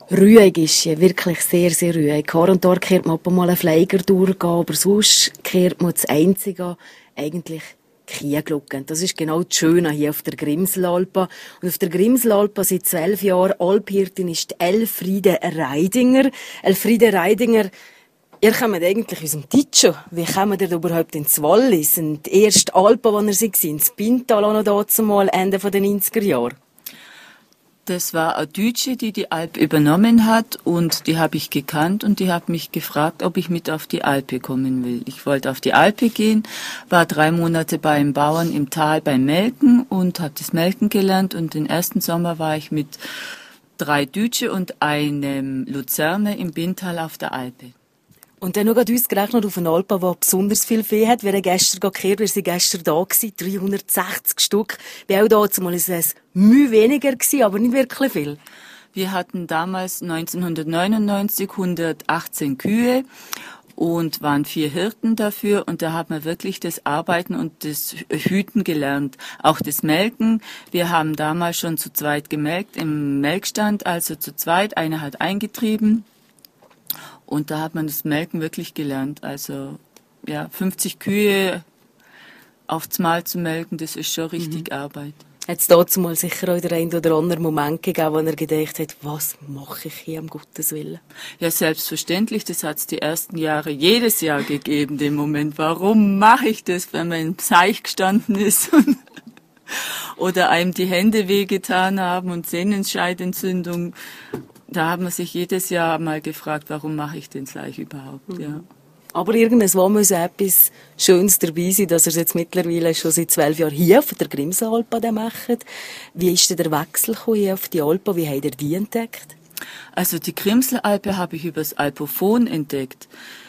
Ruhig ist hier, wirklich sehr, sehr ruhig. Hier und dort kehrt man mal einen Flieger durchgehen, aber sonst kehrt man das Einzige eigentlich Kieglucken. Das ist genau das Schöne hier auf der Grimselalpe. Und auf der Grimselalpe seit 12 Jahren Alphirtin ist die Elfriede Reidinger. Elfriede Reidinger, ihr kommt eigentlich aus dem Titscho. Wie kommt ihr überhaupt ins Wallis? Und die erste Alpe, die ihr seid, ins Pintal, auch noch dazu mal Ende der 90er Jahre. Das war eine Deutsche, die die Alp übernommen hat und die habe ich gekannt und die hat mich gefragt, ob ich mit auf die Alpe kommen will. Ich wollte auf die Alpe gehen, war 3 Monate bei einem Bauern im Tal beim Melken und habe das Melken gelernt und den ersten Sommer war ich mit 3 Deutsche und einem Luzerner im Bintal auf der Alpe. Und dann noch ausgerechnet auf eine Alpe, die besonders viel Vieh hat. Wir haben gestern gehört, wir sind gestern da gewesen, 360 Stück. Bei auch dazu mal ist es Mühe weniger gewesen, aber nicht wirklich viel. Wir hatten damals 1999 118 Kühe und waren 4 Hirten dafür und da hat man wirklich das Arbeiten und das Hüten gelernt. Auch das Melken. Wir haben damals schon zu zweit gemelkt im Melkstand, also zu zweit. Einer hat eingetrieben. Und da hat man das Melken wirklich gelernt. Also ja, 50 Kühe aufs Mal zu melken, das ist schon richtig Arbeit. Hat es dazu mal sicher auch der ein oder andere Moment gegeben, wo er gedacht hat, was mache ich hier, um Gottes Willen? Ja, selbstverständlich, das hat es die ersten Jahre jedes Jahr gegeben, den Moment. Warum mache ich das, wenn man im Seich gestanden ist? Oder einem die Hände wehgetan haben und Sehnenscheidentzündung. Da hat man sich jedes Jahr mal gefragt, warum mache ich den gleich überhaupt, ja. Aber irgendwann muss etwas Schönes dabei sein, dass ihr es jetzt mittlerweile schon seit 12 Jahren hier auf der Grimselalpe macht. Wie ist denn der Wechsel hier auf die Alpe? Wie habt ihr die entdeckt? Also die Grimselalpe habe ich übers Alpophon entdeckt.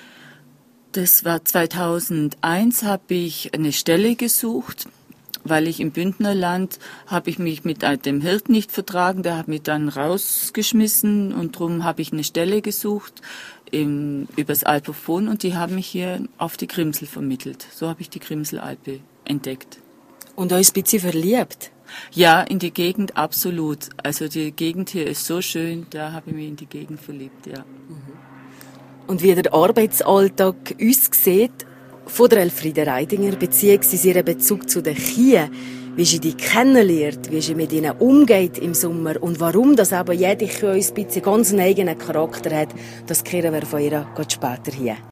Das war 2001, habe ich eine Stelle gesucht. Weil ich im Bündnerland habe ich mich mit dem Hirt nicht vertragen, der hat mich dann rausgeschmissen und darum habe ich eine Stelle gesucht übers Alpophon und die haben mich hier auf die Grimsel vermittelt. So habe ich die Grimselalpe entdeckt. Und euch ein bisschen verliebt? Ja, in die Gegend absolut. Also die Gegend hier ist so schön, da habe ich mich in die Gegend verliebt, ja. Und wie der Arbeitsalltag uns sieht, von der Elfriede Reidinger, beziehungsweise ihren Bezug zu den Kühen, wie sie die kennenlernt, wie sie mit ihnen umgeht im Sommer und warum das aber jede Kuh ein bisschen ganz einen eigenen Charakter hat, das hören wir von ihr später hier.